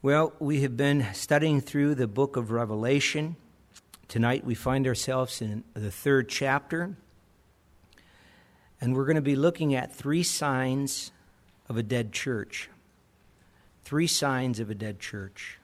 Well, we have been studying through the book of Revelation. Tonight we find ourselves in the 3rd chapter, and we're going to be looking at 3 signs of a dead church. 3 signs of a dead church.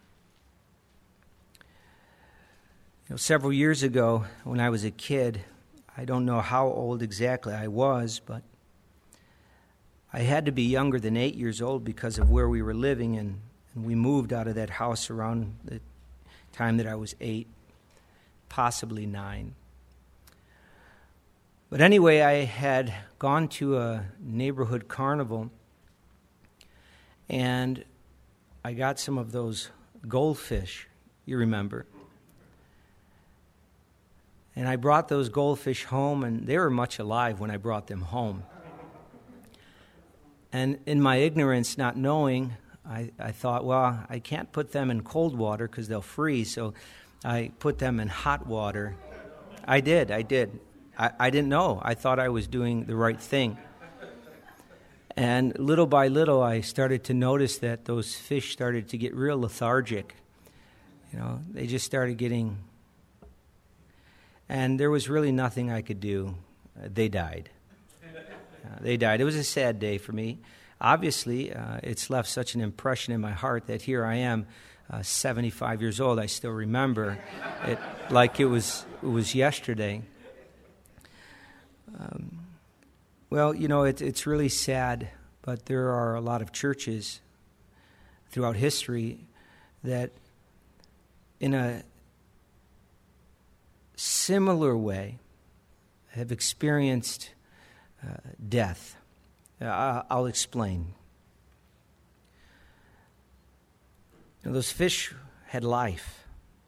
Several years ago, when I was a kid, I don't know how old exactly I was, but I had to be younger than 8 years old because of where we were living, and we moved out of that house around the time that I was 8, possibly 9. But anyway, I had gone to a neighborhood carnival, and I got some of those goldfish, you remember. And I brought those goldfish home, and they were much alive when I brought them home. And in my ignorance, not knowing, I thought, well, I can't put them in cold water because they'll freeze, so I put them in hot water. I did. I didn't know. I thought I was doing the right thing. And little by little, I started to notice that those fish started to get real lethargic. They just started getting... And there was really nothing I could do. They died. They died. It was a sad day for me. Obviously, it's left such an impression in my heart that here I am, 75 years old. I still remember it like it was yesterday. It's really sad, but there are a lot of churches throughout history that in a similar way have experienced death. I'll explain. Those fish had life,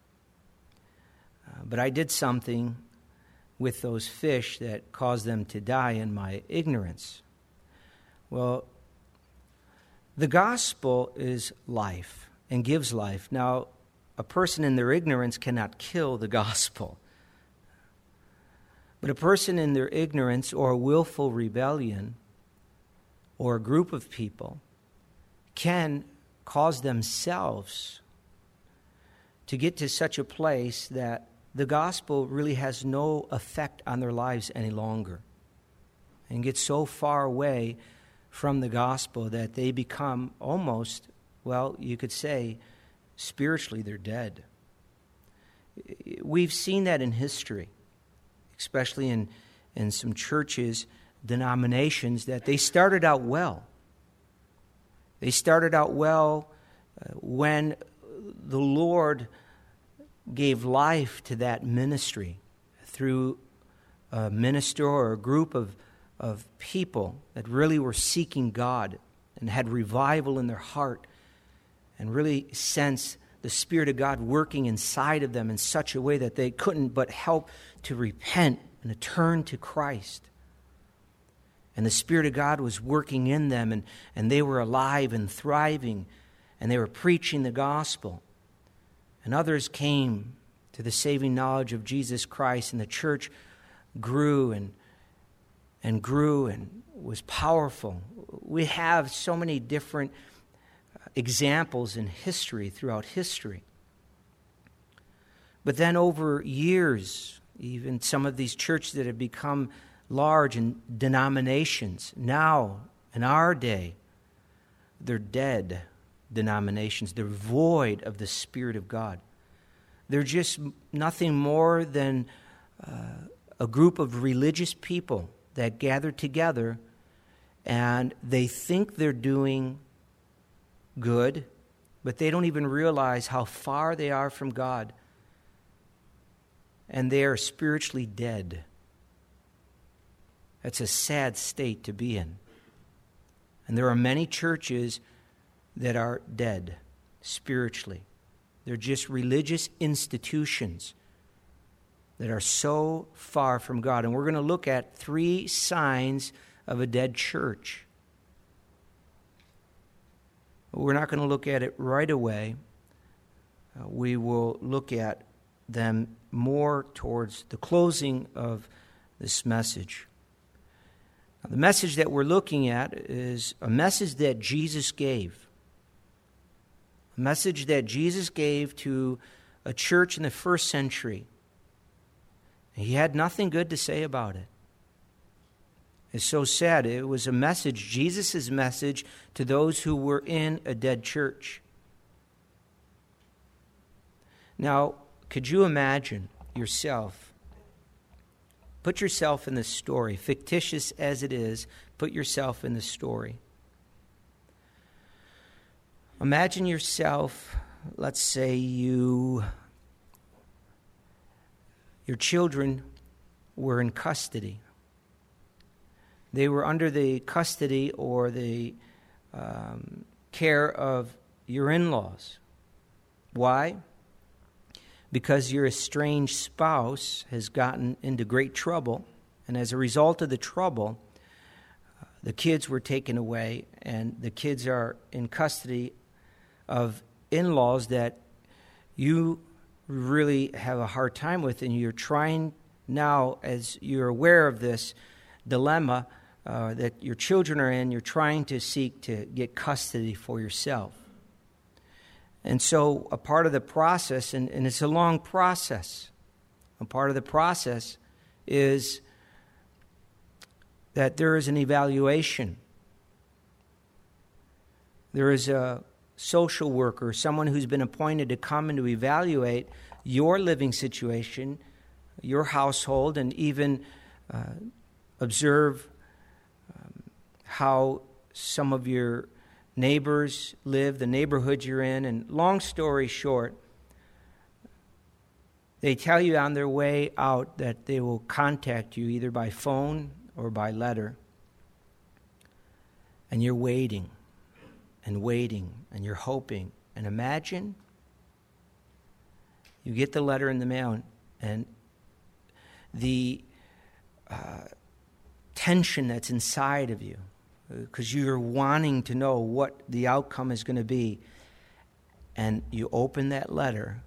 but I did something with those fish that caused them to die in my ignorance. Well, the gospel is life and gives life. Now, a person in their ignorance cannot kill the gospel. But a person in their ignorance or willful rebellion or a group of people can cause themselves to get to such a place that the gospel really has no effect on their lives any longer and get so far away from the gospel that they become almost, well, you could say, spiritually they're dead. We've seen that in history, especially in some churches, denominations, that they started out well. They started out well when the Lord gave life to that ministry through a minister or a group of people that really were seeking God and had revival in their heart and really sensed the Spirit of God working inside of them in such a way that they couldn't but help to repent and to turn to Christ. And the Spirit of God was working in them, and they were alive and thriving, and they were preaching the gospel. And others came to the saving knowledge of Jesus Christ, and the church grew and grew and was powerful. We have so many different examples in history, throughout history. But then over years, even some of these churches that have become large in denominations, now, in our day, they're dead denominations. They're void of the Spirit of God. They're just nothing more than a group of religious people that gather together, and they think they're doing good, but they don't even realize how far they are from God, and they are spiritually dead. That's a sad state to be in. And there are many churches that are dead spiritually. They're just religious institutions that are so far from God. And we're going to look at 3 signs of a dead church. We're not going to look at it right away. We will look at them more towards the closing of this message. Now, the message that we're looking at is a message that Jesus gave. A message that Jesus gave to a church in the first century. He had nothing good to say about it. It's so sad. It was a message, Jesus' message, to those who were in a dead church. Now, could you imagine yourself? Put yourself in this story, fictitious as it is, put yourself in the story. Imagine yourself, let's say your children were in custody. They were under the custody or the care of your in-laws. Why? Because your estranged spouse has gotten into great trouble, and as a result of the trouble, the kids were taken away, and the kids are in custody of in-laws that you really have a hard time with, and you're trying now, as you're aware of this dilemma that your children are in, you're trying to seek to get custody for yourself. And so a part of the process, and it's a long process, a part of the process is that there is an evaluation. There is a social worker, someone who's been appointed to come and to evaluate your living situation, your household, and even observe how some of your neighbors live, the neighborhood you're in. And long story short, they tell you on their way out that they will contact you either by phone or by letter. And you're waiting and waiting and you're hoping. And imagine you get the letter in the mail and the tension that's inside of you, because you're wanting to know what the outcome is going to be. And you open that letter,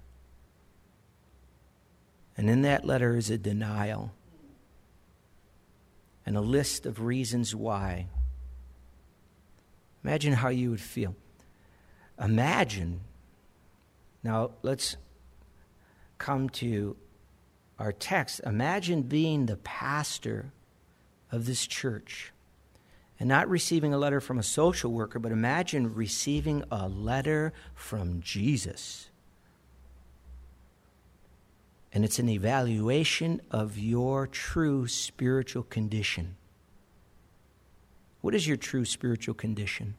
and in that letter is a denial and a list of reasons why. Imagine how you would feel. Imagine, now let's come to our text. Imagine being the pastor of this church and not receiving a letter from a social worker, but imagine receiving a letter from Jesus. And it's an evaluation of your true spiritual condition. What is your true spiritual condition?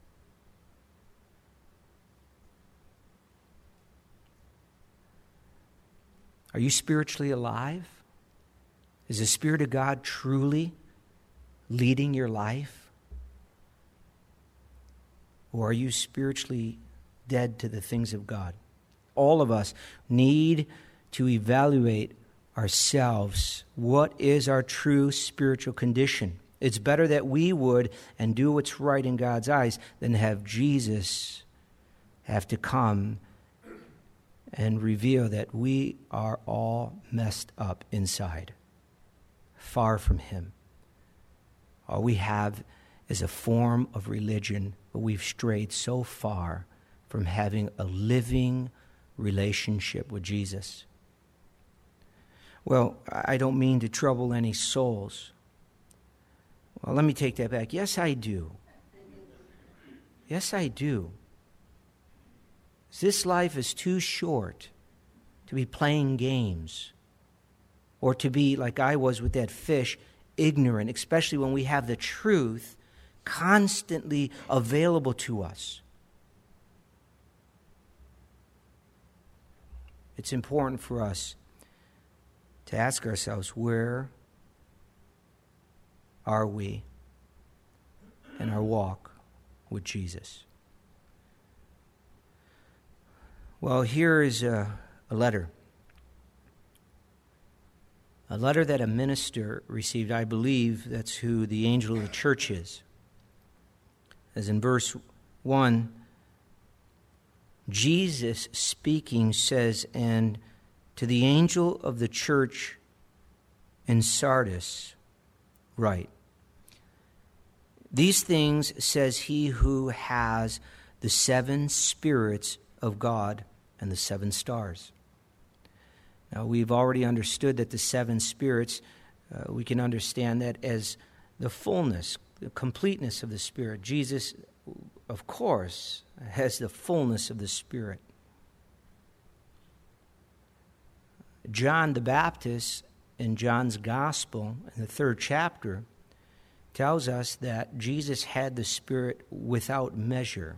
Are you spiritually alive? Is the Spirit of God truly leading your life? Or are you spiritually dead to the things of God? All of us need to evaluate ourselves. What is our true spiritual condition? It's better that we would and do what's right in God's eyes than have Jesus have to come and reveal that we are all messed up inside, far from Him. All we have is a form of religion, but we've strayed so far from having a living relationship with Jesus. Well, I don't mean to trouble any souls. Well, let me take that back. Yes, I do. Yes, I do. This life is too short to be playing games or to be, like I was with that fish, ignorant, especially when we have the truth constantly available to us. It's important for us to ask ourselves, where are we in our walk with Jesus? Well, here is a letter. A letter that a minister received. I believe that's who the angel of the church is. As in verse 1, Jesus speaking says, "And to the angel of the church in Sardis write, these things says he who has the seven spirits of God and the seven stars. Now, we've already understood that the seven spirits, we can understand that as the fullness, the completeness of the Spirit. Jesus, of course, has the fullness of the Spirit. John the Baptist, in John's Gospel, in the 3rd chapter, tells us that Jesus had the Spirit without measure.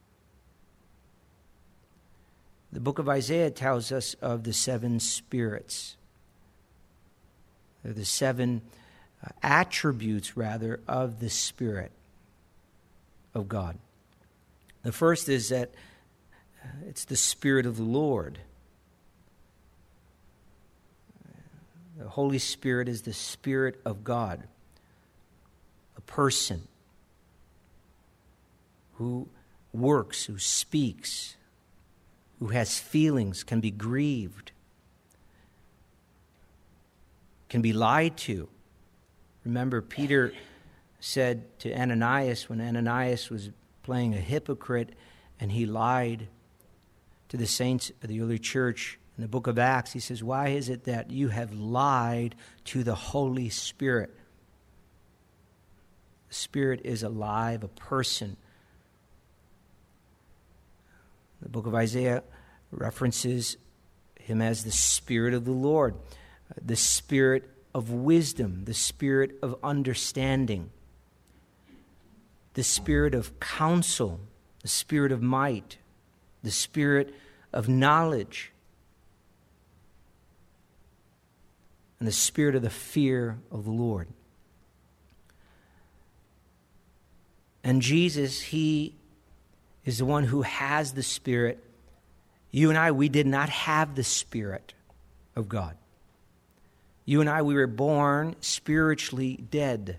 The book of Isaiah tells us of the seven spirits. They're the seven attributes, rather, of the Spirit of God. The first is that it's the Spirit of the Lord. The Holy Spirit is the Spirit of God, a person who works, who speaks, who has feelings, can be grieved, can be lied to. Remember, Peter said to Ananias, when Ananias was playing a hypocrite and he lied to the saints of the early church in the book of Acts, he says, "Why is it that you have lied to the Holy Spirit?" The Spirit is alive, a person. The book of Isaiah references him as the Spirit of the Lord, the Spirit of wisdom, the Spirit of understanding, the Spirit of counsel, the Spirit of might, the Spirit of knowledge, and the Spirit of the fear of the Lord. And Jesus, He is the one who has the Spirit. You and I, we did not have the Spirit of God. You and I, we were born spiritually dead.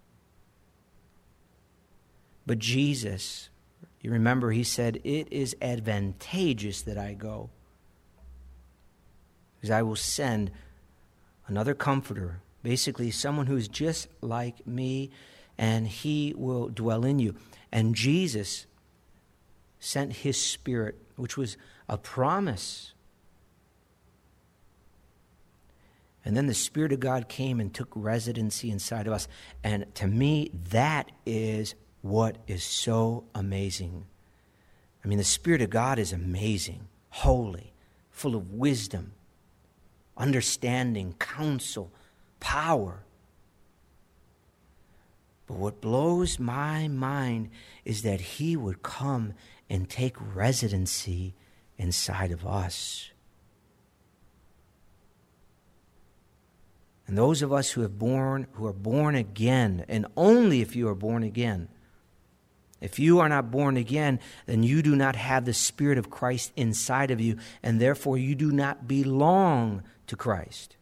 But Jesus, you remember, He said, "It is advantageous that I go, because I will send another comforter," basically someone who is just like me, and He will dwell in you. And Jesus sent His Spirit, which was a promise. And then the Spirit of God came and took residency inside of us. And to me, that is what is so amazing. I mean, the Spirit of God is amazing, holy, full of wisdom, understanding, counsel, power. But what blows my mind is that He would come and take residency inside of us. And those of us who are born again, and only if you are born again. If you are not born again, then you do not have the Spirit of Christ inside of you, and therefore you do not belong to Christ.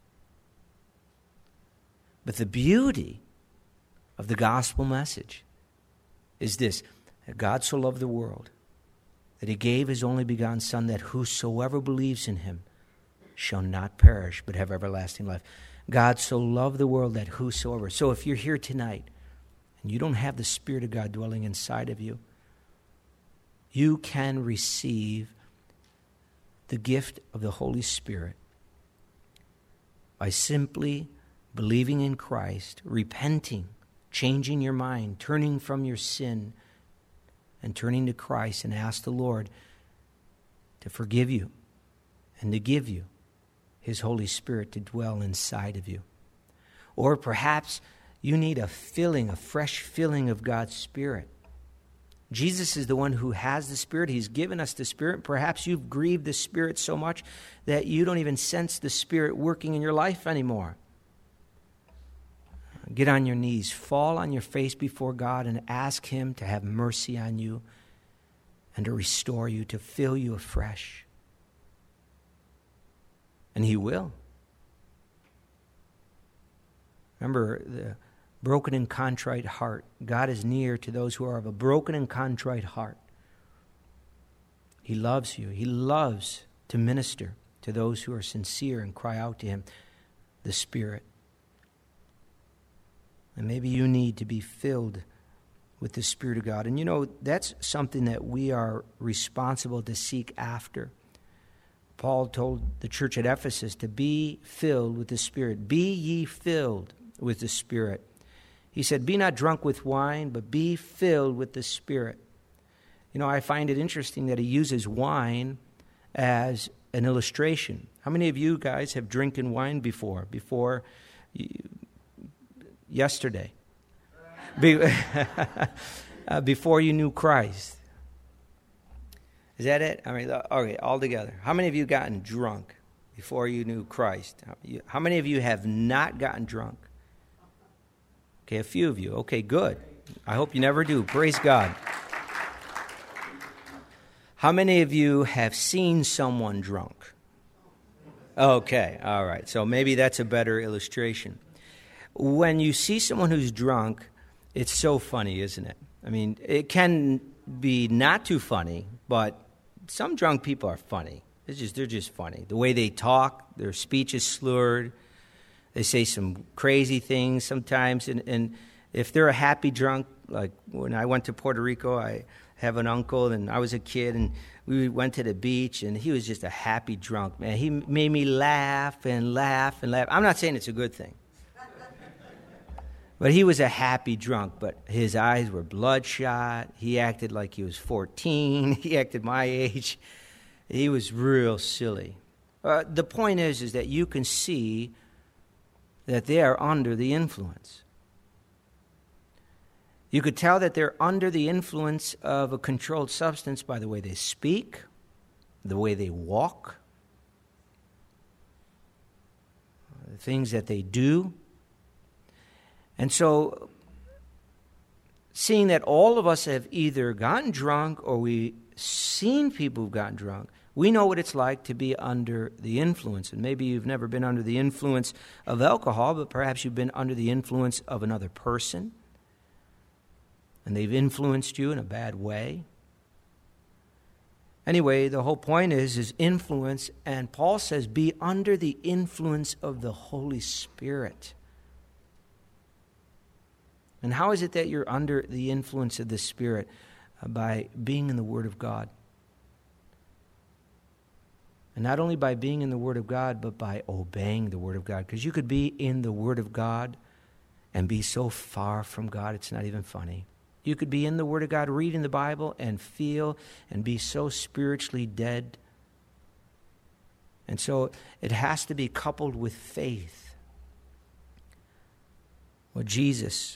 But the beauty of the gospel message is this: that God so loved the world that He gave His only begotten Son, that whosoever believes in Him shall not perish but have everlasting life. God so loved the world that whosoever. So if you're here tonight and you don't have the Spirit of God dwelling inside of you, you can receive the gift of the Holy Spirit by simply believing in Christ, repenting, changing your mind, turning from your sin, and turning to Christ, and ask the Lord to forgive you and to give you His Holy Spirit to dwell inside of you. Or perhaps you need a filling, a fresh filling of God's Spirit. Jesus is the one who has the Spirit. He's given us the Spirit. Perhaps you've grieved the Spirit so much that you don't even sense the Spirit working in your life anymore. Get on your knees, fall on your face before God, and ask Him to have mercy on you and to restore you, to fill you afresh. And He will. Remember, the broken and contrite heart. God is near to those who are of a broken and contrite heart. He loves you. He loves to minister to those who are sincere and cry out to Him, the Spirit. And maybe you need to be filled with the Spirit of God. And you know, that's something that we are responsible to seek after. Paul told the church at Ephesus to be filled with the Spirit. Be ye filled with the Spirit. He said, be not drunk with wine, but be filled with the Spirit. You know, I find it interesting that he uses wine as an illustration. How many of you guys have drinking wine before yesterday? Before you knew Christ? Is that it? I mean, okay, all together. How many of you gotten drunk before you knew Christ? How many of you have not gotten drunk? Okay, a few of you. Okay, good. I hope you never do. Praise God. How many of you have seen someone drunk? Okay, all right. So maybe that's a better illustration. When you see someone who's drunk, it's so funny, isn't it? I mean, it can be not too funny, but some drunk people are funny. They're just funny. The way they talk, their speech is slurred. They say some crazy things sometimes. And if they're a happy drunk, like when I went to Puerto Rico, I have an uncle, and I was a kid, and we went to the beach, and he was just a happy drunk, man. He made me laugh and laugh and laugh. I'm not saying it's a good thing. But he was a happy drunk, but his eyes were bloodshot. He acted like he was 14. He acted my age. He was real silly. The point is that you can see that they are under the influence. You could tell that they're under the influence of a controlled substance by the way they speak, the way they walk, the things that they do. And so, seeing that all of us have either gotten drunk or we've seen people who've gotten drunk, we know what it's like to be under the influence. And maybe you've never been under the influence of alcohol, but perhaps you've been under the influence of another person, and they've influenced you in a bad way. Anyway, the whole point is influence, and Paul says, be under the influence of the Holy Spirit. And how is it that you're under the influence of the Spirit? By being in the Word of God. And not only by being in the Word of God, but by obeying the Word of God. Because you could be in the Word of God and be so far from God, it's not even funny. You could be in the Word of God, reading the Bible, and feel and be so spiritually dead. And so it has to be coupled with faith. Well, Jesus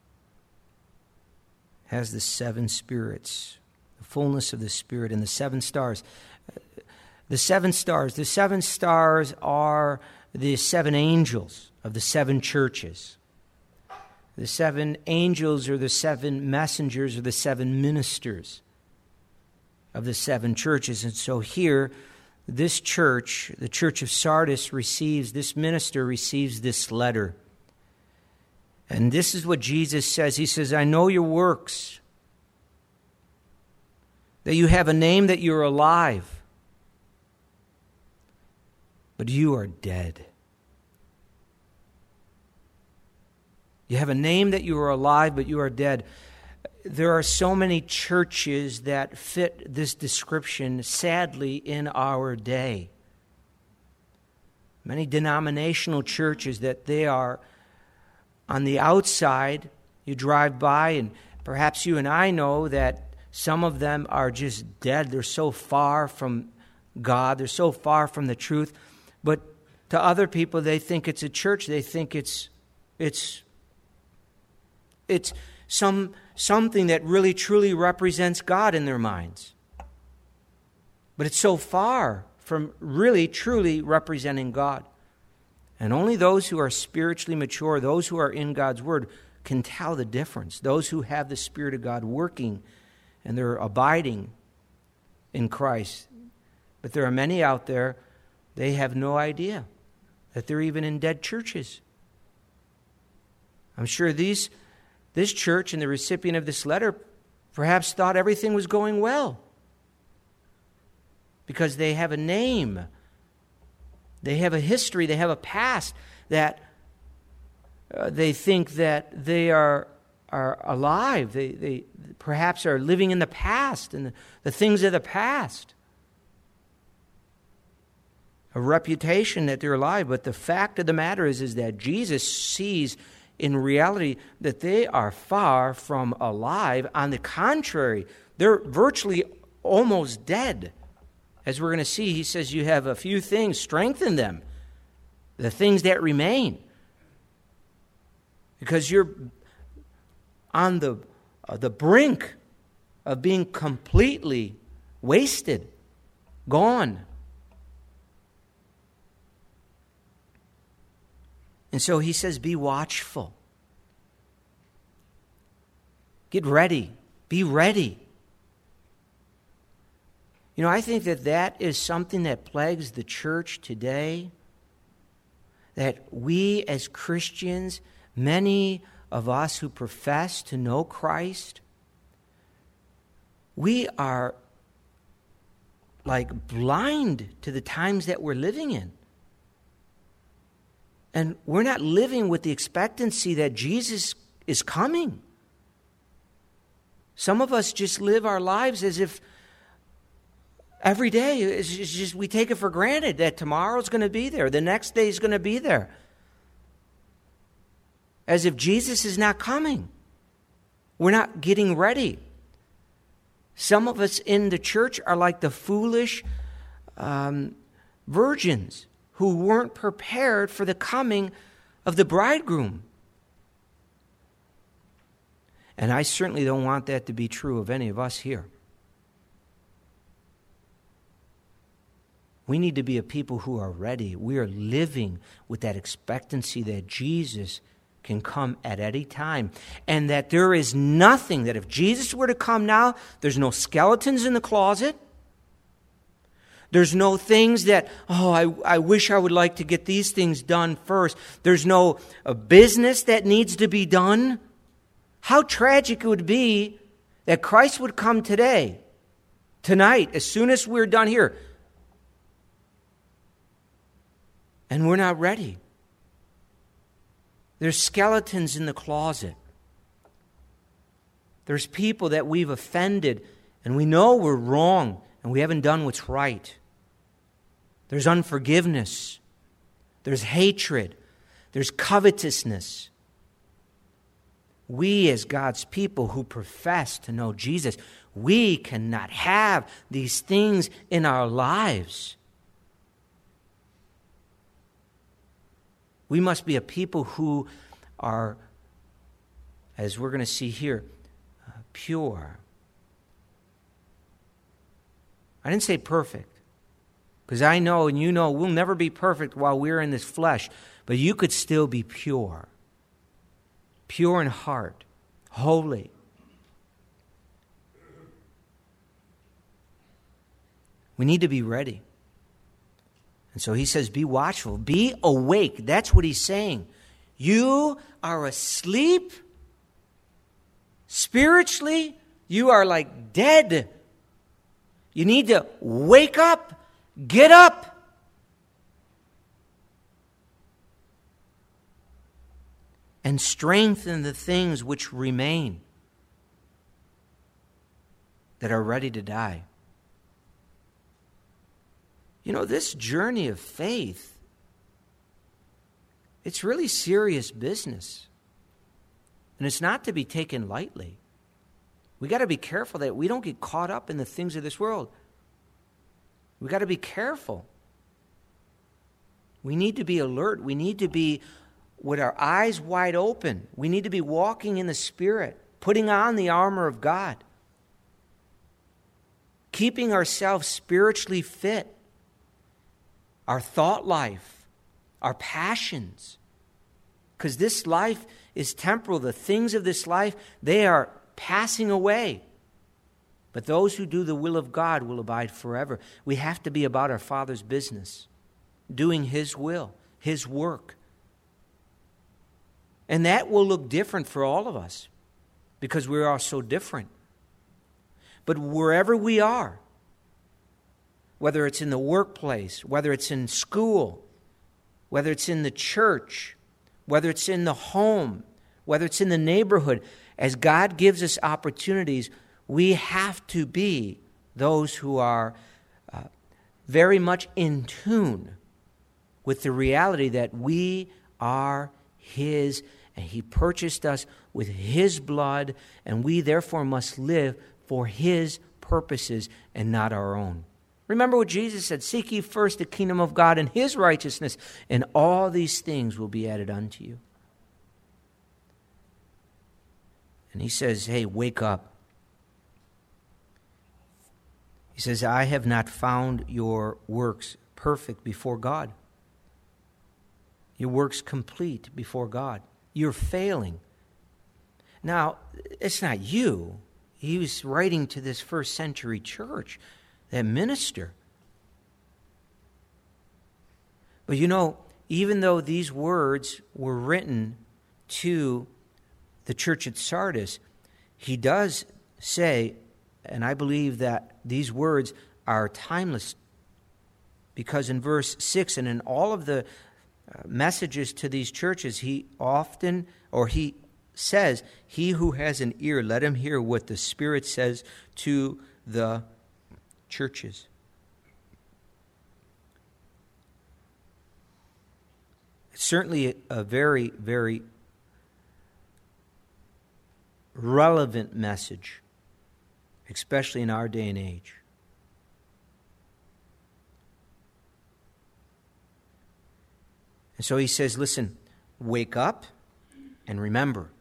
has the 7 spirits, the fullness of the Spirit, and the 7 stars. The 7 stars are the 7 angels of the 7 churches. The 7 angels are the 7 messengers or the 7 ministers of the 7 churches. And so here, this church, the church of Sardis, this minister receives this letter. And this is what Jesus says. He says, I know your works, that you have a name, that you're alive, but you are dead. You have a name that you are alive, but you are dead. There are so many churches that fit this description, sadly, in our day. Many denominational churches that they are on the outside. You drive by, and perhaps you and I know that some of them are just dead. They're so far from God. They're so far from the truth. But to other people, they think it's a church. They think it's something that really truly represents God in their minds. But it's so far from really truly representing God. And only those who are spiritually mature, those who are in God's Word, can tell the difference. Those who have the Spirit of God working and they're abiding in Christ. But there are many out there, they have no idea that they're even in dead churches. I'm sure this church and the recipient of this letter perhaps thought everything was going well because they have a name. They have a history, they have a past that they think that they are are alive. They perhaps are living in the past and the things of the past. A reputation that they're alive, but the fact of the matter is that Jesus sees in reality that they are far from alive. On the contrary, they're virtually almost dead. As we're going to see, he says you have a few things, strengthen them, the things that remain. Because you're on the brink of being completely wasted, gone. And so he says, be watchful. Get ready. Be ready. You know, I think that is something that plagues the church today. That we as Christians, many of us who profess to know Christ, we are like blind to the times that we're living in. And we're not living with the expectancy that Jesus is coming. Some of us just live our lives as if every day is just we take it for granted that tomorrow's going to be there, the next day is going to be there. As if Jesus is not coming. We're not getting ready. Some of us in the church are like the foolish virgins who weren't prepared for the coming of the bridegroom. And I certainly don't want that to be true of any of us here. We need to be a people who are ready. We are living with that expectancy that Jesus can come at any time. And that there is nothing, that if Jesus were to come now, there's no skeletons in the closet. There's no things that, I wish I would like to get these things done first. There's no business that needs to be done. How tragic it would be that Christ would come today, tonight, as soon as we're done here, and we're not ready. There's skeletons in the closet. There's people that we've offended, and we know we're wrong, and we haven't done what's right. There's unforgiveness. There's hatred. There's covetousness. We as God's people who profess to know Jesus, we cannot have these things in our lives. We must be a people who are, as we're going to see here, pure. I didn't say perfect. Because I know and you know we'll never be perfect while we're in this flesh. But you could still be pure. Pure in heart. Holy. We need to be ready. And so he says, be watchful. Be awake. That's what he's saying. You are asleep. Spiritually, you are like dead. You need to wake up. Get up. And strengthen the things which remain that are ready to die. You know, this journey of faith, it's really serious business. And it's not to be taken lightly. We got to be careful that we don't get caught up in the things of this world. We got to be careful. We need to be alert. We need to be with our eyes wide open. We need to be walking in the Spirit, putting on the armor of God, keeping ourselves spiritually fit, our thought life, our passions. Because this life is temporal. The things of this life, they are passing away. But those who do the will of God will abide forever. We have to be about our Father's business, doing His will, His work. And that will look different for all of us because we are so different. But wherever we are, whether it's in the workplace, whether it's in school, whether it's in the church, whether it's in the home, whether it's in the neighborhood. As God gives us opportunities, we have to be those who are very much in tune with the reality that we are His, and He purchased us with His blood, and we therefore must live for His purposes and not our own. Remember what Jesus said, "Seek ye first the kingdom of God and His righteousness, and all these things will be added unto you." And He says, hey, wake up. He says, "I have not found your works perfect before God." Your works complete before God. You're failing. Now, it's not you. He was writing to this first century church, that minister. But you know, even though these words were written to the church at Sardis, he does say, and I believe that these words are timeless, because in verse 6 and in all of the messages to these churches, he says, "He who has an ear, let him hear what the Spirit says to the churches." It's certainly a very, very relevant message, especially in our day and age. And so he says, listen, wake up and remember.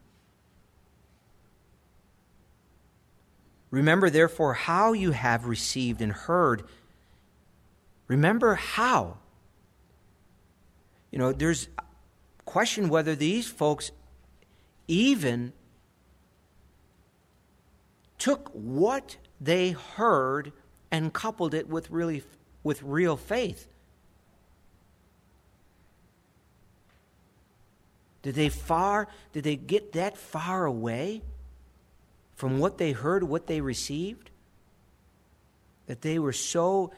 Remember, therefore, how you have received and heard. Remember how. You know, there's question whether these folks even took what they heard and coupled it with real faith. Did they get that far away from what they heard, what they received, that they were so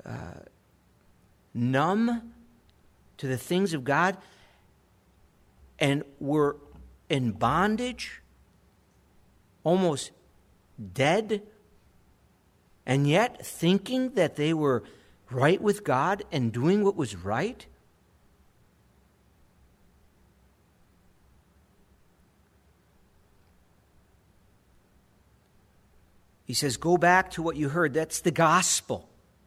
numb to the things of God and were in bondage, almost dead, and yet thinking that they were right with God and doing what was right? He says, go back to what you heard. That's the gospel.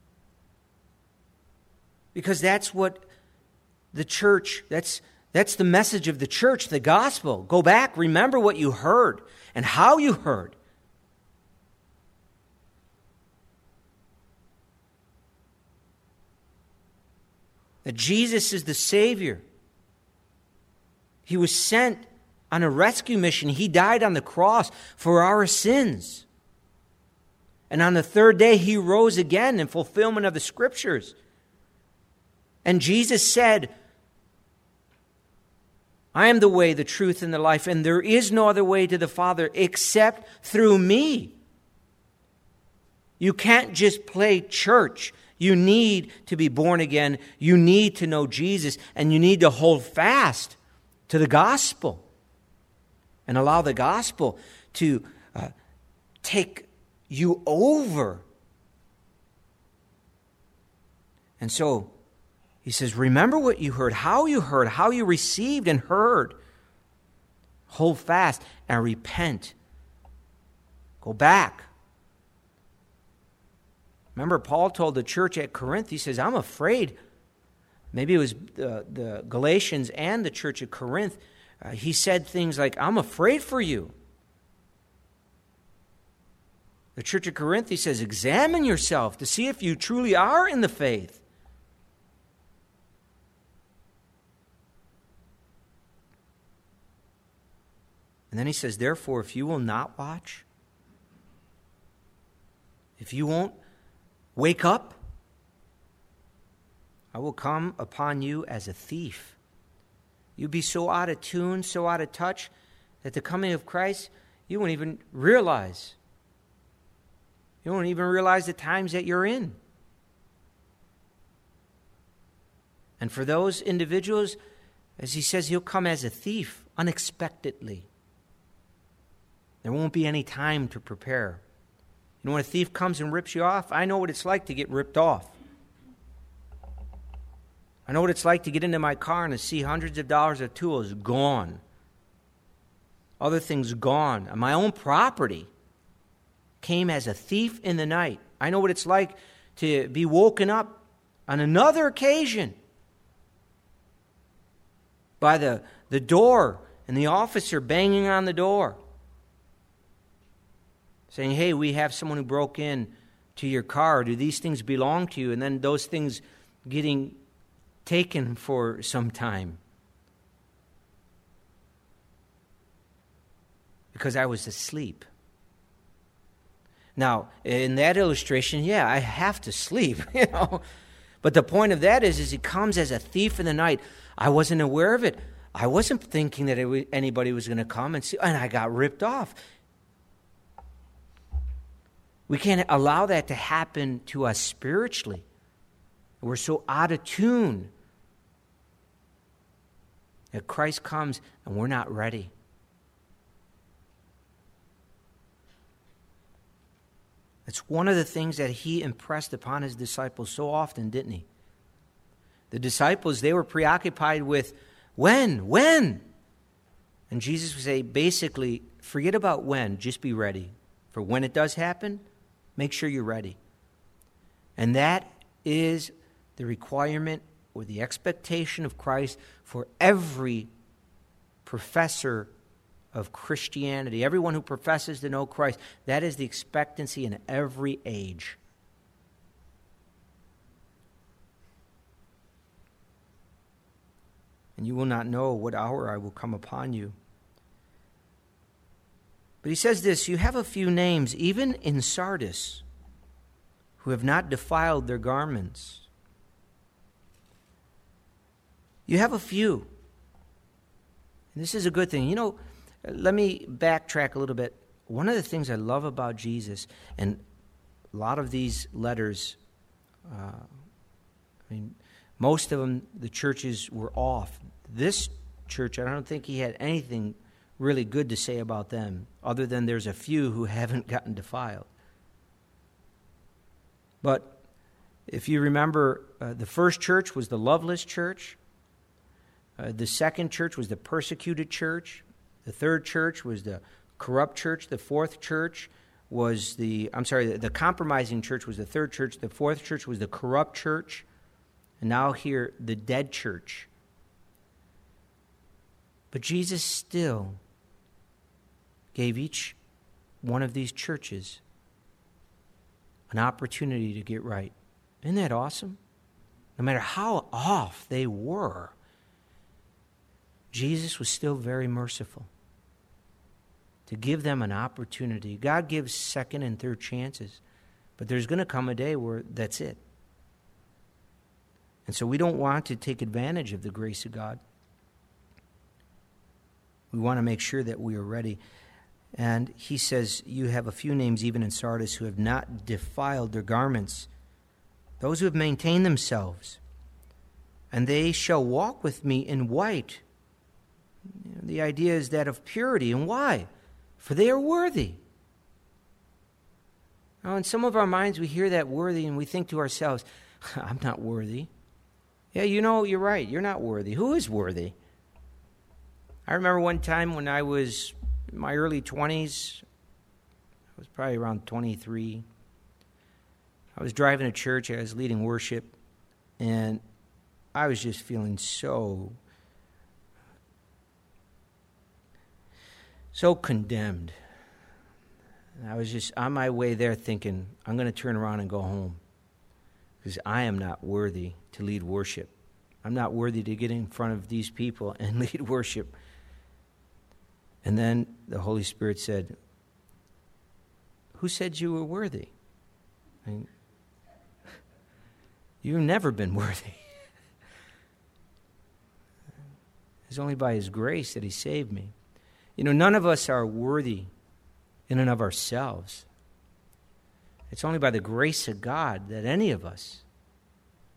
Because that's what the church, that's the message of the church, the gospel. Go back, remember what you heard and how you heard. That Jesus is the Savior. He was sent on a rescue mission. He died on the cross for our sins. And on the third day, He rose again in fulfillment of the Scriptures. And Jesus said, I am the way, the truth, and the life, and there is no other way to the Father except through me. You can't just play church. You need to be born again. You need to know Jesus, and you need to hold fast to the gospel and allow the gospel to take you over. And so he says, remember what you heard, how you received and heard. Hold fast and repent. Go back. Remember, Paul told the church at Corinth, he says, I'm afraid. Maybe it was the Galatians and the church at Corinth. He said things like, I'm afraid for you. The church of Corinth, he says, examine yourself to see if you truly are in the faith. And then he says, therefore, if you will not watch, if you won't wake up, I will come upon you as a thief. You'll be so out of tune, so out of touch, that the coming of Christ, you won't even realize. You won't even realize the times that you're in. And for those individuals, as he says, he'll come as a thief. unexpectedly. There won't be any time to prepare. You know, when a thief comes and rips you off, I know what it's like to get ripped off. I know what it's like to get into my car and to see hundreds of dollars of tools gone. Other things gone. My own property came as a thief in the night. I know what it's like to be woken up on another occasion by the door and the officer banging on the door, saying, hey, we have someone who broke in to your car. Do these things belong to you? And then those things getting taken for some time. Because I was asleep. Now, in that illustration, yeah, I have to sleep, you know. But the point of that is he comes as a thief in the night. I wasn't aware of it. I wasn't thinking that anybody was going to come and see, and I got ripped off. We can't allow that to happen to us spiritually. We're so out of tune that Christ comes and we're not ready. It's one of the things that he impressed upon his disciples so often, didn't he? The disciples, they were preoccupied with when? And Jesus would say, basically, forget about when, just be ready. For when it does happen, make sure you're ready. And that is the requirement or the expectation of Christ for every professor of Christianity, everyone who professes to know Christ. That is the expectancy in every age. And you will not know what hour I will come upon you. But he says this, you have a few names, even in Sardis, who have not defiled their garments. You have a few. And this is a good thing. You know, let me backtrack a little bit. One of the things I love about Jesus, and a lot of these letters, most of them, the churches were off. This church, I don't think he had anything really good to say about them, other than there's a few who haven't gotten defiled. But if you remember, the first church was the loveless church. The second church was the persecuted church. The third church was the corrupt church. The fourth church was the compromising church was the third church. The fourth church was the corrupt church. And now here, the dead church. But Jesus still gave each one of these churches an opportunity to get right. Isn't that awesome? No matter how off they were, Jesus was still very merciful to give them an opportunity. God gives second and third chances, but there's going to come a day where that's it. And so we don't want to take advantage of the grace of God. We want to make sure that we are ready. And he says, you have a few names even in Sardis who have not defiled their garments, those who have maintained themselves, and they shall walk with me in white. The idea is that of purity. And why? For they are worthy. Now, in some of our minds, we hear that worthy and we think to ourselves, I'm not worthy. Yeah, you know, you're right. You're not worthy. Who is worthy? I remember one time when I was in my early 20s, I was probably around 23. I was driving to church. I was leading worship, and I was just feeling so condemned. And I was just on my way there thinking, I'm going to turn around and go home because I am not worthy to lead worship. I'm not worthy to get in front of these people and lead worship. And then the Holy Spirit said, who said you were worthy? I mean, you've never been worthy. It's only by His grace that He saved me. You know, none of us are worthy in and of ourselves. It's only by the grace of God that any of us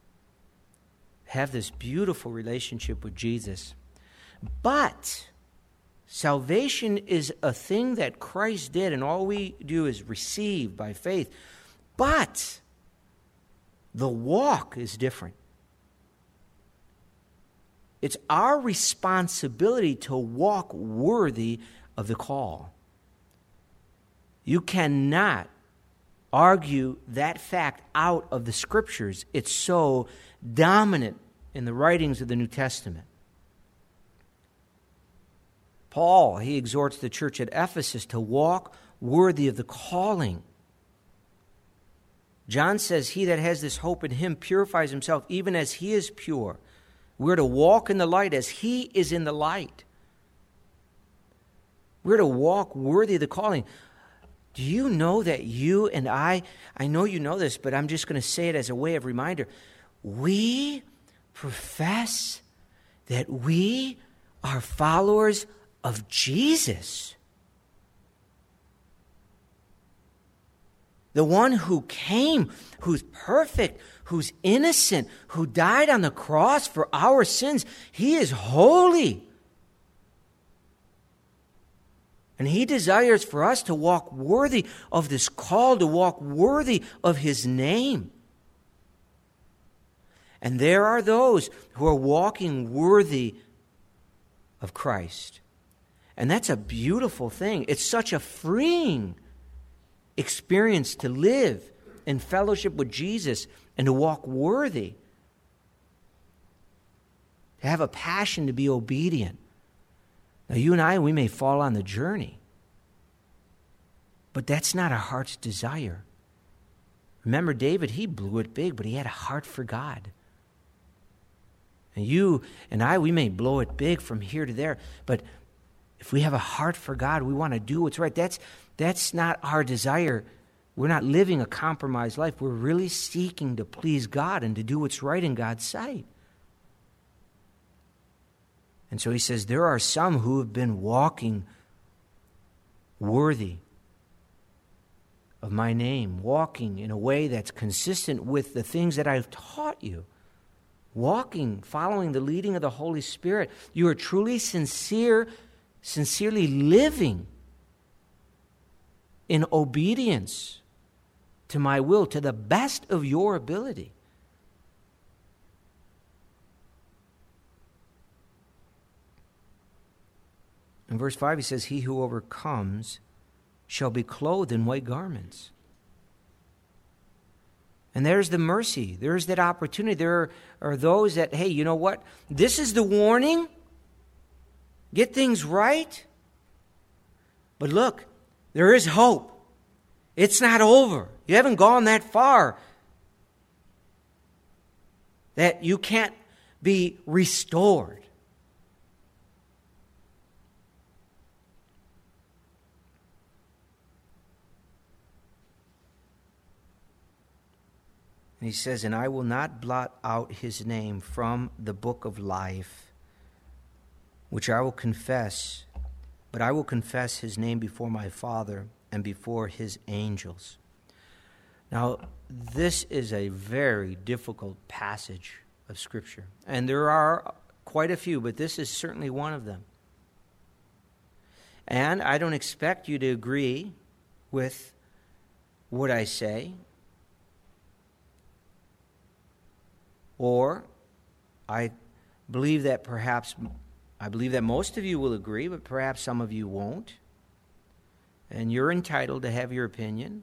have this beautiful relationship with Jesus. But Salvation is a thing that Christ did, and all we do is receive by faith. But the walk is different. It's our responsibility to walk worthy of the call. You cannot argue that fact out of the Scriptures. It's so dominant in the writings of the New Testament. Paul, he exhorts the church at Ephesus to walk worthy of the calling. John says, he that has this hope in him purifies himself even as he is pure. We're to walk in the light as he is in the light. We're to walk worthy of the calling. Do you know that you and I know you know this, but I'm just going to say it as a way of reminder. We profess that we are followers of Jesus. The one who came, who's perfect, who's innocent, who died on the cross for our sins. He is holy. And he desires for us to walk worthy of this call, to walk worthy of his name. And there are those who are walking worthy of Christ. And that's a beautiful thing. It's such a freeing experience to live in fellowship with Jesus and to walk worthy. To have a passion to be obedient. Now, you and I, we may fall on the journey, but that's not our heart's desire. Remember, David, he blew it big, but he had a heart for God. And you and I, we may blow it big from here to there, but if we have a heart for God, we want to do what's right. That's not our desire. We're not living a compromised life. We're really seeking to please God and to do what's right in God's sight. And so he says, there are some who have been walking worthy of my name, walking in a way that's consistent with the things that I've taught you. Walking, following the leading of the Holy Spirit. You are truly sincerely living in obedience to my will, to the best of your ability. In verse 5, he says, he who overcomes shall be clothed in white garments. And there's the mercy. There's that opportunity. There are those that, hey, you know what? This is the warning. Get things right. But look, there is hope. It's not over. You haven't gone that far that you can't be restored. And he says, and I will not blot out his name from the book of life, which I will confess, but I will confess his name before my Father and before his angels. Now, this is a very difficult passage of Scripture. And there are quite a few, but this is certainly one of them. And I don't expect you to agree with what I say. Or I believe that most of you will agree, but perhaps some of you won't. And you're entitled to have your opinion.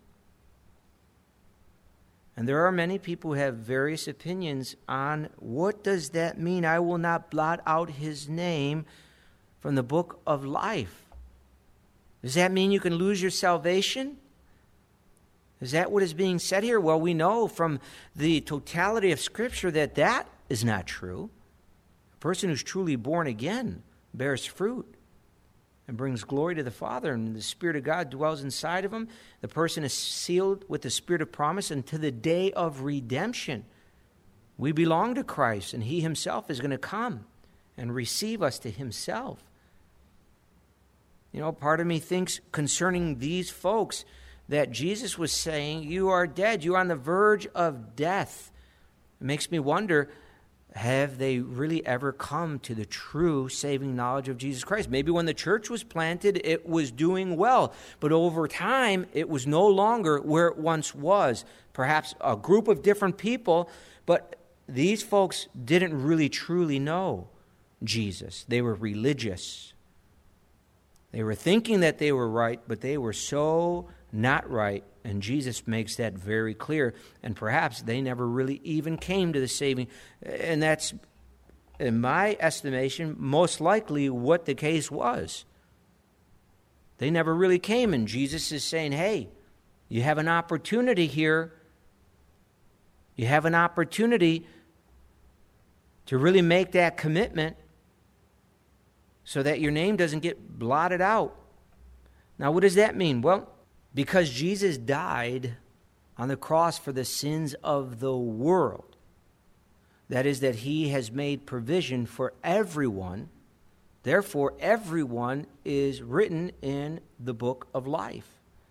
And there are many people who have various opinions on what does that mean? I will not blot out his name from the book of life. Does that mean you can lose your salvation? Is that what is being said here? Well, we know from the totality of Scripture that that is not true. A person who's truly born again bears fruit and brings glory to the Father, and the Spirit of God dwells inside of him. The person is sealed with the Spirit of promise until the day of redemption. We belong to Christ, and he himself is going to come and receive us to himself. You know, part of me thinks concerning these folks that Jesus was saying, you are dead. You're on the verge of death. It makes me wonder, have they really ever come to the true saving knowledge of Jesus Christ? Maybe when the church was planted, it was doing well, but over time, it was no longer where it once was. Perhaps a group of different people, but these folks didn't really truly know Jesus. They were religious. They were thinking that they were right, but they were so not right. And Jesus makes that very clear. And perhaps they never really even came to the saving. And that's, in my estimation, most likely what the case was. They never really came. And Jesus is saying, hey, you have an opportunity here. You have an opportunity to really make that commitment so that your name doesn't get blotted out. Now, what does that mean? Well, because Jesus died on the cross for the sins of the world, that is, that he has made provision for everyone. Therefore, everyone is written in the book of life.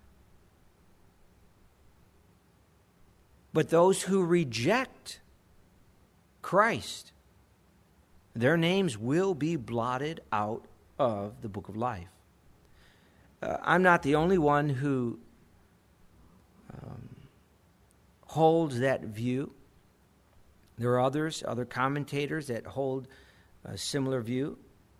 But those who reject Christ, their names will be blotted out of the book of life. I'm not the only one who holds that view. There are other commentators that hold a similar view.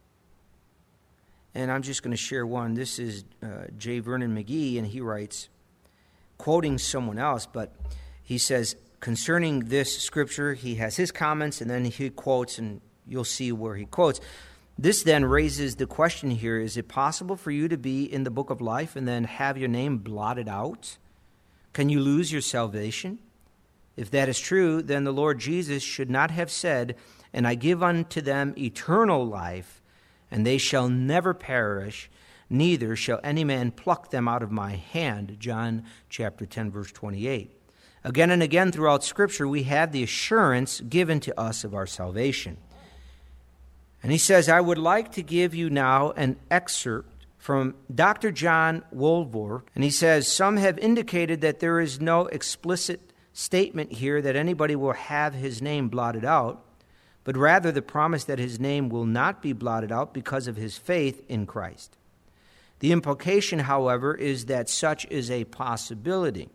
And I'm just going to share one. This is J. Vernon McGee, and he writes, quoting someone else, but he says, concerning this scripture, he has his comments, and then he quotes, and you'll see where he quotes. This then raises the question here, is it possible for you to be in the book of life and then have your name blotted out? Can you lose your salvation? If that is true, then the Lord Jesus should not have said, and I give unto them eternal life, and they shall never perish, neither shall any man pluck them out of my hand. John chapter 10, verse 28. Again and again throughout Scripture, we have the assurance given to us of our salvation. And he says, I would like to give you now an excerpt from Dr. John Walvoord. And he says, some have indicated that there is no explicit statement here that anybody will have his name blotted out, but rather the promise that his name will not be blotted out because of his faith in Christ. The implication, however, is that such is a possibility.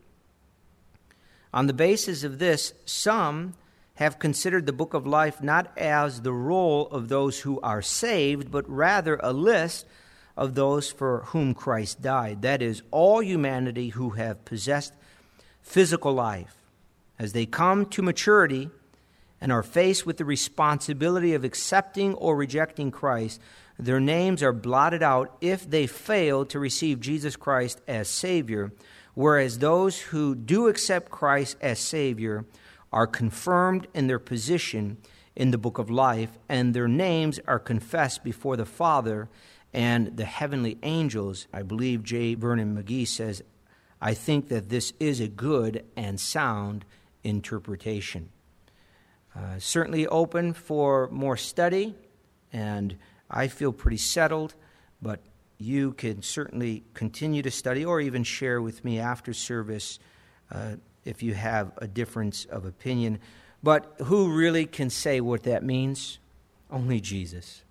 On the basis of this, some have considered the book of life not as the roll of those who are saved, but rather a list of those for whom Christ died. That is, all humanity who have possessed physical life. As they come to maturity and are faced with the responsibility of accepting or rejecting Christ, their names are blotted out if they fail to receive Jesus Christ as Savior, whereas those who do accept Christ as Savior are confirmed in their position in the book of life, and their names are confessed before the Father and the heavenly angels. I believe J. Vernon McGee says, I think that this is a good and sound interpretation. Certainly open for more study, and I feel pretty settled, but you can certainly continue to study or even share with me after service if you have a difference of opinion. But who really can say what that means? Only Jesus.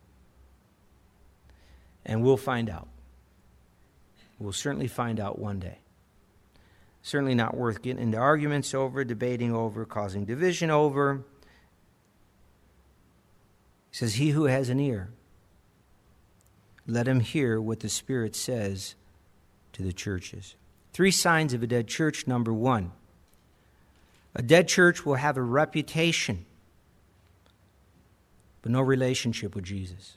And we'll find out. We'll certainly find out one day. Certainly not worth getting into arguments over, debating over, causing division over. He says, he who has an ear, let him hear what the Spirit says to the churches. 3 signs of a dead church. Number 1, a dead church will have a reputation, but no relationship with Jesus.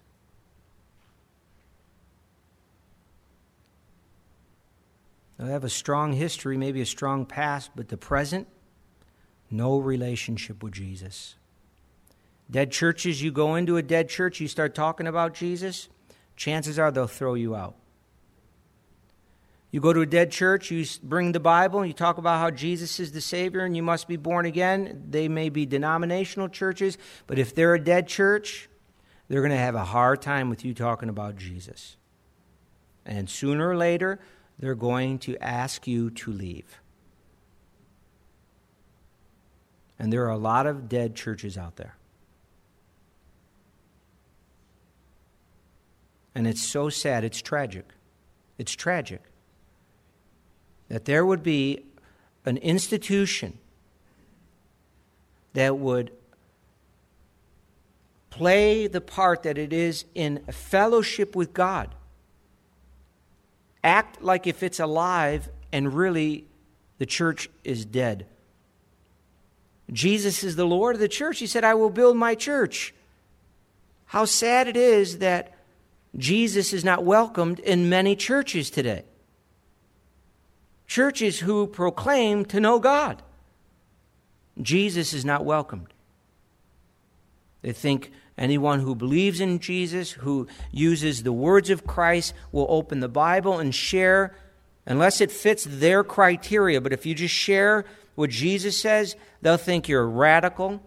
They'll have a strong history, maybe a strong past, but the present, no relationship with Jesus. Dead churches, you go into a dead church, you start talking about Jesus, chances are they'll throw you out. You go to a dead church, you bring the Bible, and you talk about how Jesus is the Savior and you must be born again. They may be denominational churches, but if they're a dead church, they're going to have a hard time with you talking about Jesus. And sooner or later, they're going to ask you to leave. And there are a lot of dead churches out there. And it's so sad. It's tragic. It's tragic that there would be an institution that would play the part that it is in fellowship with God, act like if it's alive, and really the church is dead. Jesus is the Lord of the church. He said, I will build my church. How sad it is that Jesus is not welcomed in many churches today. Churches who proclaim to know God. Jesus is not welcomed. They think anyone who believes in Jesus, who uses the words of Christ, will open the Bible and share, unless it fits their criteria. But if you just share what Jesus says, they'll think you're radical.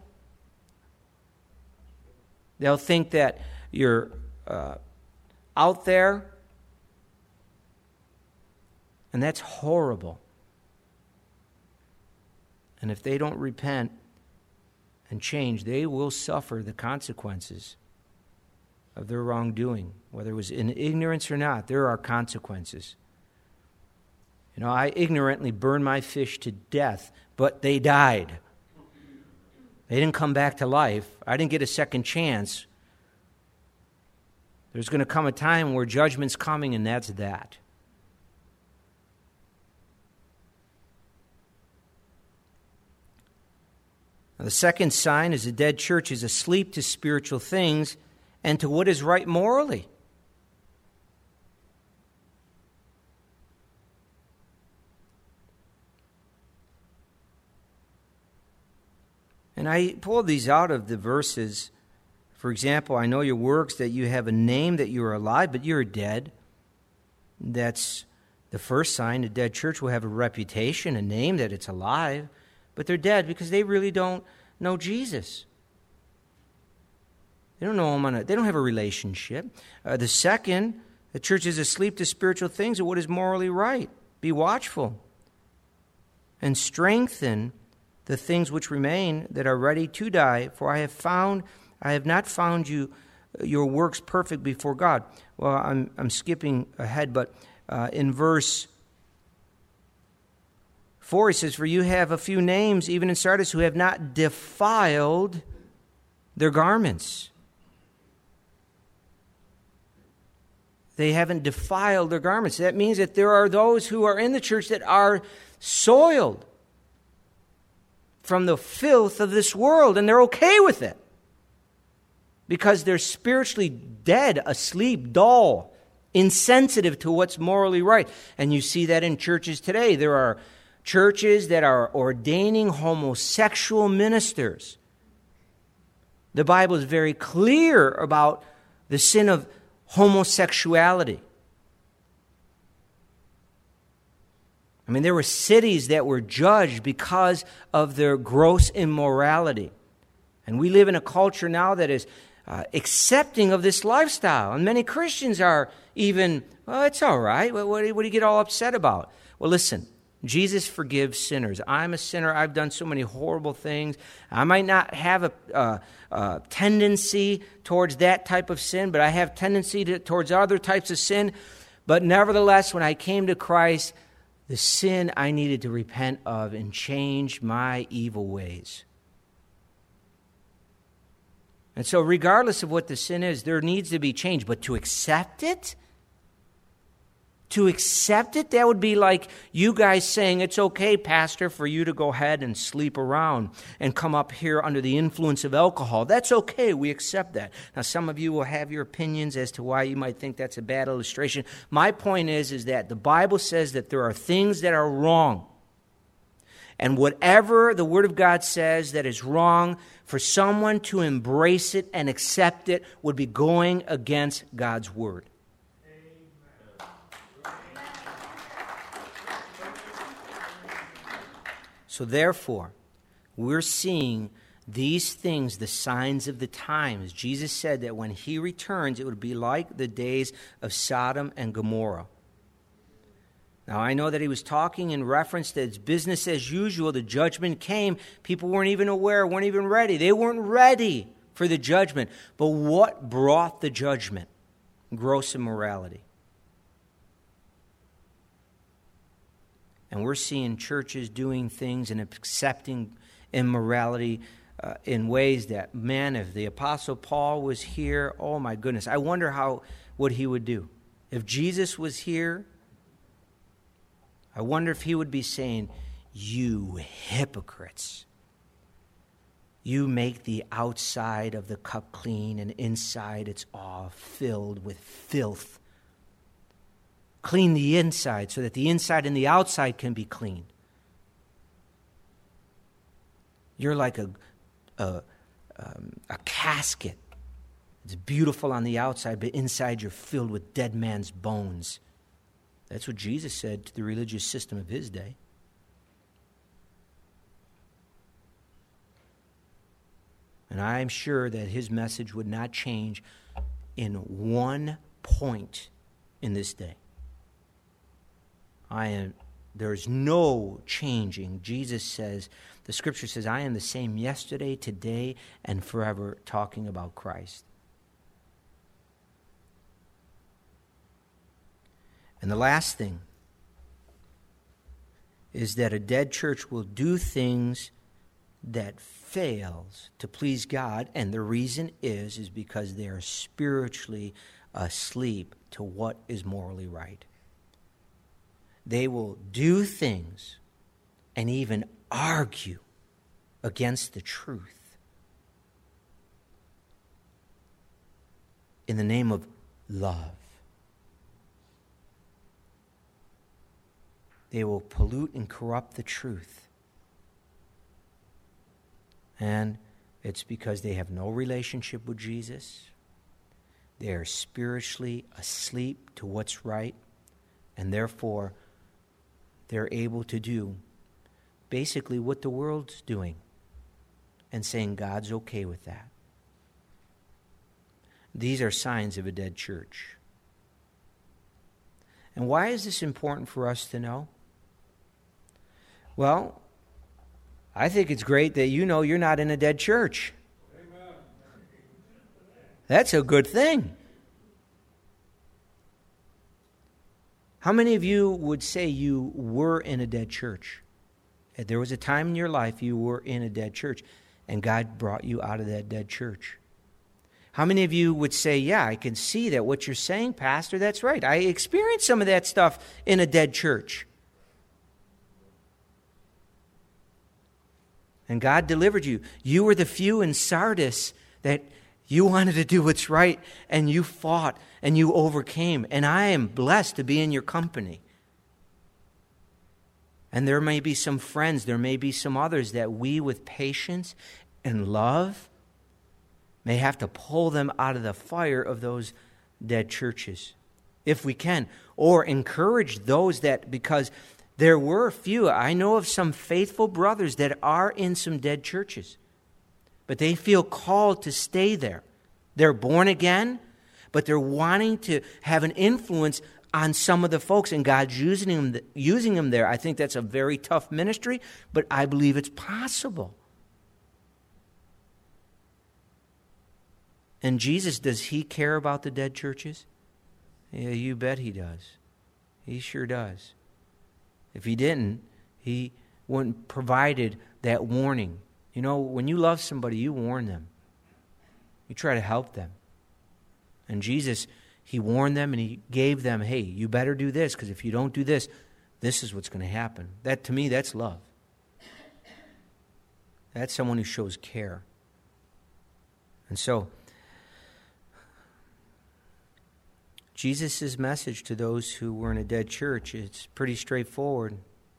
They'll think that you're out there. And that's horrible. And if they don't repent and change, they will suffer the consequences of their wrongdoing. Whether it was in ignorance or not, there are consequences. You know, I ignorantly burned my fish to death, but they died. They didn't come back to life. I didn't get a second chance. There's going to come a time where judgment's coming, and that's that. Now, the second sign is a dead church is asleep to spiritual things and to what is right morally. And I pulled these out of the verses. For example, I know your works, that you have a name, that you are alive, but you're dead. That's the first sign. A dead church will have a reputation, a name, that it's alive, but they're dead because they really don't know Jesus. They don't know him they don't have a relationship. The second, the church is asleep to spiritual things, or what is morally right. Be watchful and strengthen the things which remain that are ready to die, for I have not found your works perfect before God. Well, I'm skipping ahead, but in verse 4, he says, for you have a few names, even in Sardis, who have not defiled their garments. They haven't defiled their garments. That means that there are those who are in the church that are soiled from the filth of this world, and they're okay with it because they're spiritually dead, asleep, dull, insensitive to what's morally right. And you see that in churches today. There are churches that are ordaining homosexual ministers. The Bible is very clear about the sin of homosexuality. I mean, there were cities that were judged because of their gross immorality. And we live in a culture now that is accepting of this lifestyle. And many Christians are even, well, it's all right. What do you get all upset about? Well, listen, Jesus forgives sinners. I'm a sinner. I've done so many horrible things. I might not have a tendency towards that type of sin, but I have tendency towards other types of sin. But nevertheless, when I came to Christ, the sin I needed to repent of and change my evil ways. And so regardless of what the sin is, there needs to be change. But to accept it, that would be like you guys saying, it's okay, Pastor, for you to go ahead and sleep around and come up here under the influence of alcohol. That's okay. We accept that. Now, some of you will have your opinions as to why you might think that's a bad illustration. My point is that the Bible says that there are things that are wrong. And whatever the Word of God says that is wrong, for someone to embrace it and accept it would be going against God's Word. So therefore, we're seeing these things, the signs of the times. Jesus said that when he returns, it would be like the days of Sodom and Gomorrah. Now, I know that he was talking in reference to it's business as usual. The judgment came. People weren't even aware, weren't even ready. They weren't ready for the judgment. But what brought the judgment? gross immorality. And we're seeing churches doing things and accepting immorality in ways that, man, if the Apostle Paul was here, oh my goodness, I wonder what he would do. If Jesus was here, I wonder if he would be saying, "You hypocrites. You make the outside of the cup clean, and inside it's all filled with filth. Clean the inside so that the inside and the outside can be clean. You're like a casket. It's beautiful on the outside, but inside you're filled with dead man's bones." That's what Jesus said to the religious system of his day. And I'm sure that his message would not change in one point in this day. There's no changing. Jesus says, the scripture says, "I am the same yesterday, today, and forever," talking about Christ. And the last thing is that a dead church will do things that fails to please God, and the reason is because they are spiritually asleep to what is morally right. They will do things and even argue against the truth in the name of love. They will pollute and corrupt the truth. And it's because they have no relationship with Jesus. They are spiritually asleep to what's right, and therefore they're able to do basically what the world's doing and saying God's okay with that. These are signs of a dead church. And why is this important for us to know? Well, I think it's great that you know you're not in a dead church. Amen. That's a good thing. How many of you would say you were in a dead church? There was a time in your life you were in a dead church, and God brought you out of that dead church. How many of you would say, "Yeah, I can see that what you're saying, Pastor, that's right. I experienced some of that stuff in a dead church. And God delivered you. You were the few in Sardis that you wanted to do what's right, and you fought, and you overcame. And I am blessed to be in your company." And there may be some friends, there may be some others that we, with patience and love, may have to pull them out of the fire of those dead churches, if we can. Or encourage those that, because there were a few, I know of some faithful brothers that are in some dead churches, but they feel called to stay there. They're born again, but they're wanting to have an influence on some of the folks, and God's using them there. I think that's a very tough ministry, but I believe it's possible. And Jesus, does he care about the dead churches? Yeah, you bet he does. He sure does. If he didn't, he wouldn't provided that warning. You know, when you love somebody, you warn them. You try to help them. And Jesus, he warned them and he gave them, hey, you better do this, because if you don't do this, this is what's going to happen. That, to me, that's love. That's someone who shows care. And so, Jesus' message to those who were in a dead church, it's pretty straightforward.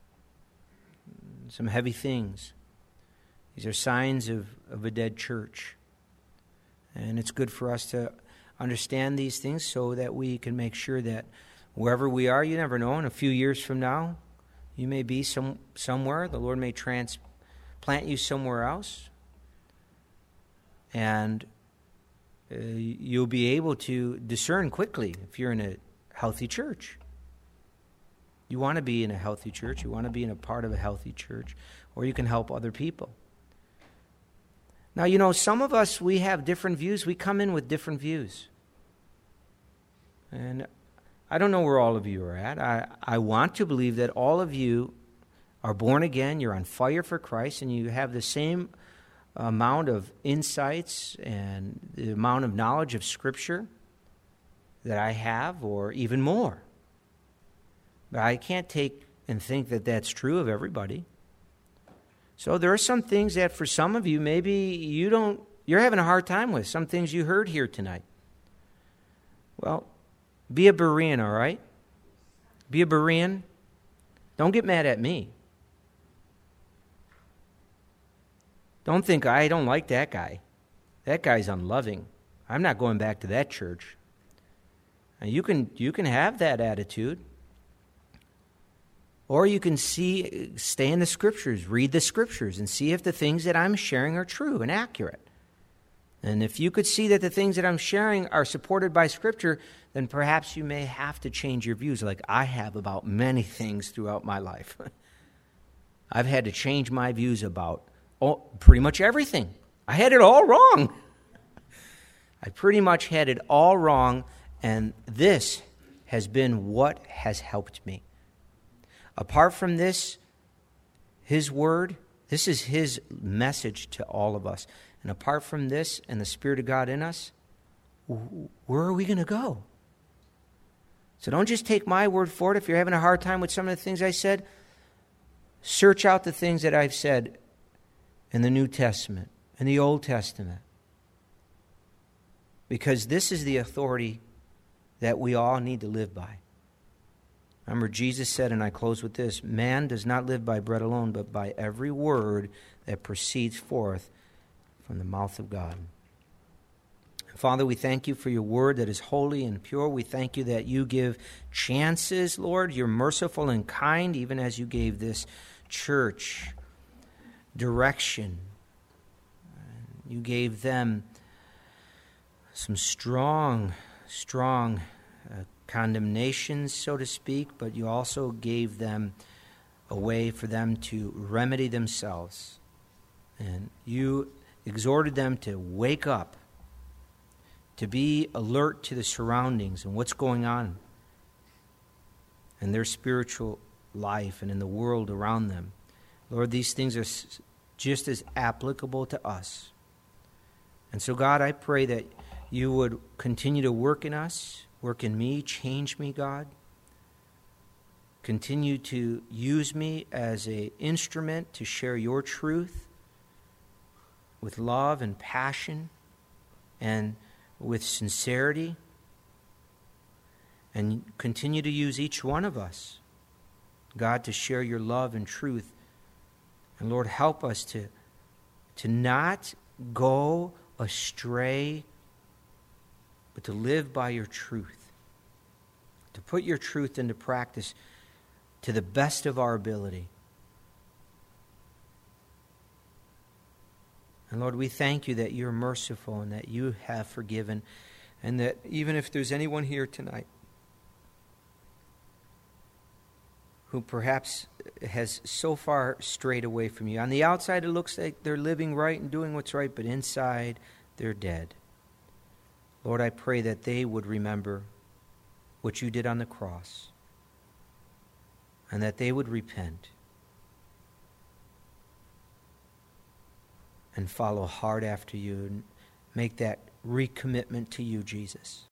Some heavy things. These are signs of a dead church. And it's good for us to understand these things so that we can make sure that wherever we are, you never know, in a few years from now, you may be somewhere. The Lord may transplant you somewhere else. And you'll be able to discern quickly if you're in a healthy church. You want to be in a healthy church. You want to be in a part of a healthy church, or you can help other people. Now, you know, some of us, we have different views. We come in with different views. And I don't know where all of you are at. I want to believe that all of you are born again, you're on fire for Christ, and you have the same amount of insights and the amount of knowledge of Scripture that I have, or even more. But I can't take and think that that's true of everybody. So there are some things that for some of you, maybe you're having a hard time with, some things you heard here tonight. Well, be a Berean, all right? Be a Berean. Don't get mad at me. Don't think, I don't like that guy. That guy's unloving. I'm not going back to that church. And you can have that attitude. Or you can stay in the Scriptures, read the Scriptures, and see if the things that I'm sharing are true and accurate. And if you could see that the things that I'm sharing are supported by Scripture, then perhaps you may have to change your views, like I have about many things throughout my life. I've had to change my views about pretty much everything. I had it all wrong. I pretty much had it all wrong, and this has been what has helped me. Apart from this, His Word, this is His message to all of us. And apart from this and the Spirit of God in us, where are we going to go? So don't just take my word for it. If you're having a hard time with some of the things I said, search out the things that I've said in the New Testament, in the Old Testament. Because this is the authority that we all need to live by. Remember, Jesus said, and I close with this, man does not live by bread alone, but by every word that proceeds forth from the mouth of God. Father, we thank you for your word that is holy and pure. We thank you that you give chances, Lord. You're merciful and kind, even as you gave this church direction. You gave them some strong condemnations, so to speak, but you also gave them a way for them to remedy themselves. And you exhorted them to wake up, to be alert to the surroundings and what's going on in their spiritual life and in the world around them. Lord, these things are just as applicable to us. And so, God, I pray that you would continue to work in us, work in me, change me, God. Continue to use me as an instrument to share your truth with love and passion and with sincerity. And continue to use each one of us, God, to share your love and truth. And Lord, help us to not go astray, but to live by your truth, to put your truth into practice to the best of our ability. And Lord, we thank you that you're merciful and that you have forgiven, and that even if there's anyone here tonight who perhaps has so far strayed away from you, on the outside it looks like they're living right and doing what's right, but inside they're dead. Lord, I pray that they would remember what you did on the cross, and that they would repent and follow hard after you and make that recommitment to you, Jesus.